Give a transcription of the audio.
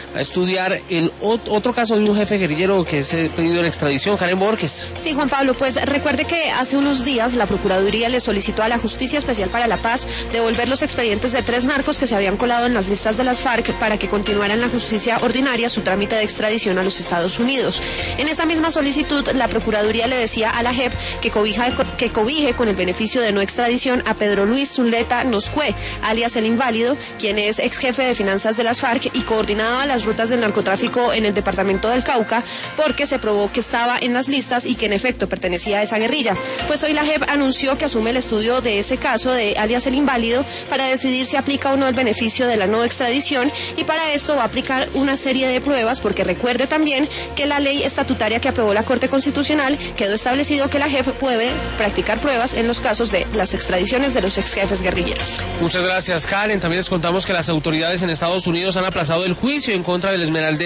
a estudiar el otro caso de un jefe guerrillero que es pedido de extradición, Karen Borges. Sí, Juan Pablo, pues recuerde que hace unos días la Procuraduría le solicitó a la Justicia Especial para la Paz devolver los expedientes de 3 narcos que se habían colado en las listas de las FARC para que continuara en la justicia ordinaria su trámite de extradición a los Estados Unidos. En esa misma solicitud, la Procuraduría le decía a la JEP que cobije con el beneficio de no extradición a Pedro Luis Zuleta Noscue, alias El Inválido, quien es ex jefe de finanzas de las FARC y coordinaba las rutas del narcotráfico en el departamento del Cauca, porque se probó que estaba en las listas y que en efecto pertenecía a esa guerrilla. Pues hoy la JEP anunció que asume el estudio de ese caso de alias El Inválido para decidir si aplica o no el beneficio de la no extradición, y para esto va a aplicar una serie de pruebas, porque recuerde también que la ley estatutaria que aprobó la Corte Constitucional quedó establecido que la JEP puede practicar pruebas en los casos de las extradiciones de los ex jefes guerrilleros. Muchas gracias, Karen. También les contamos que las autoridades en Estados Unidos han aplazado el juicio en contra del esmeraldero